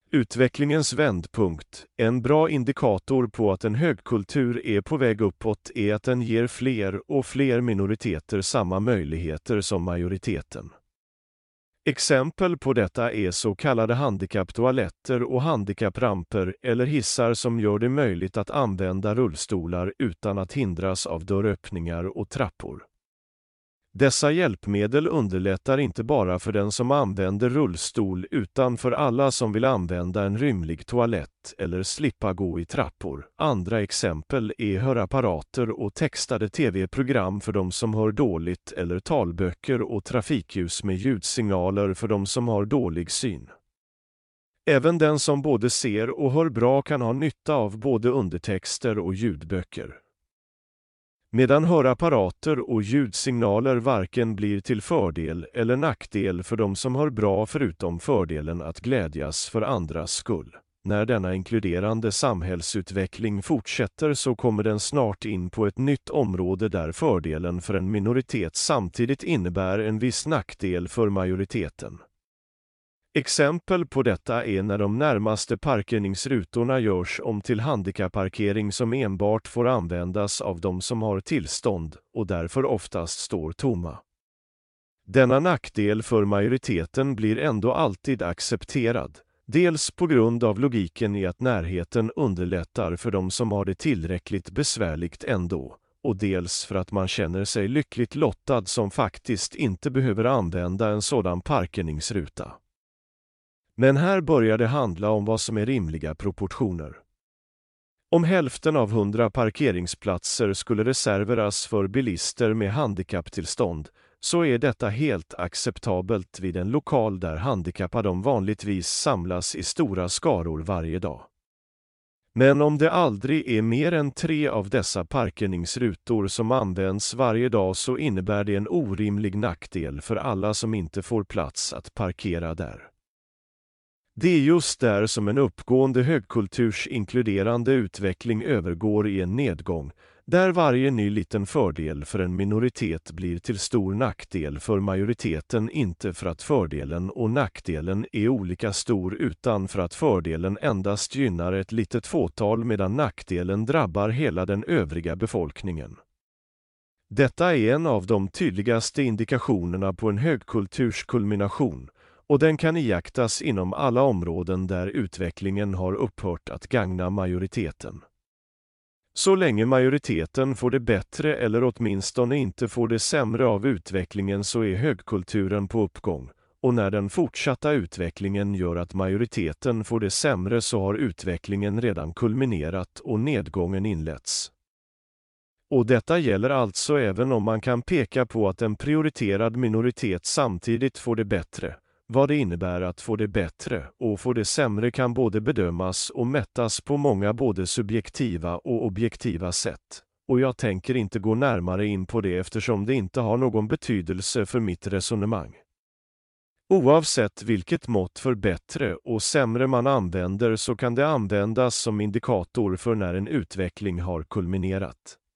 Utvecklingens vändpunkt, en bra indikator på att en högkultur är på väg uppåt är att den ger fler och fler minoriteter samma möjligheter som majoriteten. Exempel på detta är så kallade handikapptoaletter och handikappramper eller hissar som gör det möjligt att använda rullstolar utan att hindras av dörröppningar och trappor. Dessa hjälpmedel underlättar inte bara för den som använder rullstol utan för alla som vill använda en rymlig toalett eller slippa gå i trappor. Andra exempel är hörapparater och textade tv-program för de som hör dåligt eller talböcker och trafikljus med ljudsignaler för de som har dålig syn. Även den som både ser och hör bra kan ha nytta av både undertexter och ljudböcker. Medan hörapparater och ljudsignaler varken blir till fördel eller nackdel för de som hör bra förutom fördelen att glädjas för andras skull. När denna inkluderande samhällsutveckling fortsätter så kommer den snart in på ett nytt område där fördelen för en minoritet samtidigt innebär en viss nackdel för majoriteten. Exempel på detta är när de närmaste parkeringsrutorna görs om till handikapparkering som enbart får användas av de som har tillstånd och därför oftast står tomma. Denna nackdel för majoriteten blir ändå alltid accepterad, dels på grund av logiken i att närheten underlättar för de som har det tillräckligt besvärligt ändå, och dels för att man känner sig lyckligt lottad som faktiskt inte behöver använda en sådan parkeringsruta. Men här börjar det handla om vad som är rimliga proportioner. Om hälften av 100 parkeringsplatser skulle reserveras för bilister med handikapptillstånd så är detta helt acceptabelt vid en lokal där handikappade vanligtvis samlas i stora skaror varje dag. Men om det aldrig är mer än 3 av dessa parkeringsrutor som används varje dag så innebär det en orimlig nackdel för alla som inte får plats att parkera där. Det är just där som en uppgående högkulturs inkluderande utveckling övergår i en nedgång, där varje ny liten fördel för en minoritet blir till stor nackdel för majoriteten, inte för att fördelen och nackdelen är olika stor utan för att fördelen endast gynnar ett litet fåtal medan nackdelen drabbar hela den övriga befolkningen. Detta är en av de tydligaste indikationerna på en högkulturs kulmination, och den kan iakttas inom alla områden där utvecklingen har upphört att gagna majoriteten. Så länge majoriteten får det bättre eller åtminstone inte får det sämre av utvecklingen så är högkulturen på uppgång, och när den fortsatta utvecklingen gör att majoriteten får det sämre så har utvecklingen redan kulminerat och nedgången inletts. Och detta gäller alltså även om man kan peka på att en prioriterad minoritet samtidigt får det bättre. Vad det innebär att få det bättre och få det sämre kan både bedömas och mättas på många både subjektiva och objektiva sätt. Och jag tänker inte gå närmare in på det eftersom det inte har någon betydelse för mitt resonemang. Oavsett vilket mått för bättre och sämre man använder så kan det användas som indikator för när en utveckling har kulminerat.